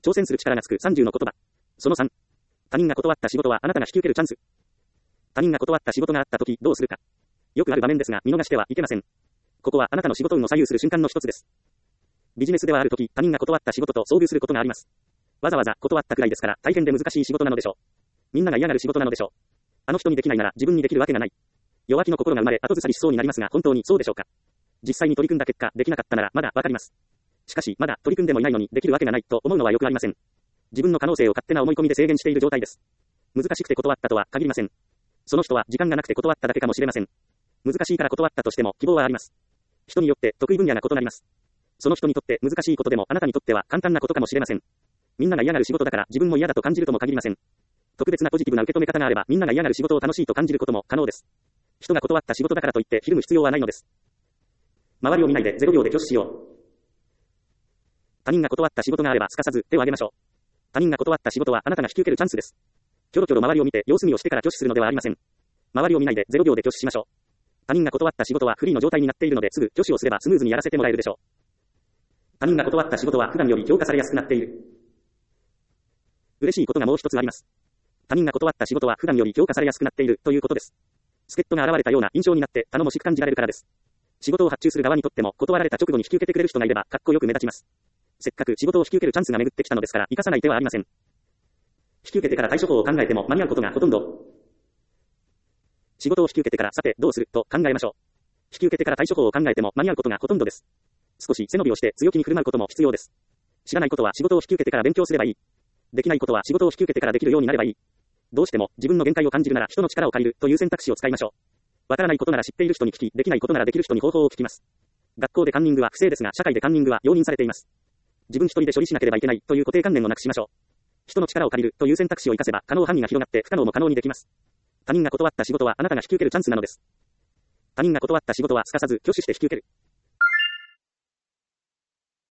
挑戦する力がつく30の言葉。その3。他人が断った仕事はあなたが引き受けるチャンス。他人が断った仕事があったときどうするか。よくある場面ですが見逃してはいけません。ここはあなたの仕事運を左右する瞬間の一つです。ビジネスではあるとき他人が断った仕事と遭遇することがあります。わざわざ断ったくらいですから大変で難しい仕事なのでしょう。みんなが嫌がる仕事なのでしょう。あの人にできないなら自分にできるわけがない。弱気の心が生まれ後ずさりしそうになりますが本当にそうでしょうか。実際に取り組んだ結果できなかったならまだわかります。しかしまだ取り組んでもいないのにできるわけがないと思うのはよくありません。自分の可能性を勝手な思い込みで制限している状態です。難しくて断ったとは限りません。その人は時間がなくて断っただけかもしれません。難しいから断ったとしても希望はあります。人によって得意分野が異なります。その人にとって難しいことでもあなたにとっては簡単なことかもしれません。みんなが嫌がる仕事だから自分も嫌だと感じるとも限りません。特別なポジティブな受け止め方があればみんなが嫌がる仕事を楽しいと感じることも可能です。人が断った仕事だからといってひるむ必要はないのです。周りを見ないで0秒で拒否しよう。他人が断った仕事があればすかさず手を挙げましょう。他人が断った仕事はあなたが引き受けるチャンスです。キョロキョロ周りを見て様子見をしてから拒否するのではありません。周りを見ないで0秒で拒否しましょう。他人が断った仕事はフリーの状態になっているのですぐ拒否をすればスムーズにやらせてもらえるでしょう。他人が断った仕事は普段より評価されやすくなっている。嬉しいことがもう一つあります。他人が断った仕事は普段より評価されやすくなっているということです。助っ人が現れたような印象になって頼もしく感じられるからです。仕事を発注する側にとっても断られた直後に引き受けてくれる人がいればかっこよく目立ちます。せっかく仕事を引き受けるチャンスが巡ってきたのですから生かさない手はありません。引き受けてから対処法を考えても間に合うことがほとんど。仕事を引き受けてからさてどうすると考えましょう。引き受けてから対処法を考えても間に合うことがほとんどです。少し背伸びをして強気に振る舞うことも必要です。知らないことは仕事を引き受けてから勉強すればいい。できないことは仕事を引き受けてからできるようになればいい。どうしても自分の限界を感じるなら人の力を借りるという選択肢を使いましょう。わからないことなら知っている人に聞き、できないことならできる人に方法を聞きます。学校でカンニングは不正ですが社会でカンニングは容認されています。自分一人で処理しなければいけないという固定観念をなくしましょう。人の力を借りるという選択肢を生かせば可能範囲が広がって不可能も可能にできます。他人が断った仕事はあなたが引き受けるチャンスなのです。他人が断った仕事はすかさず拒否して引き受ける。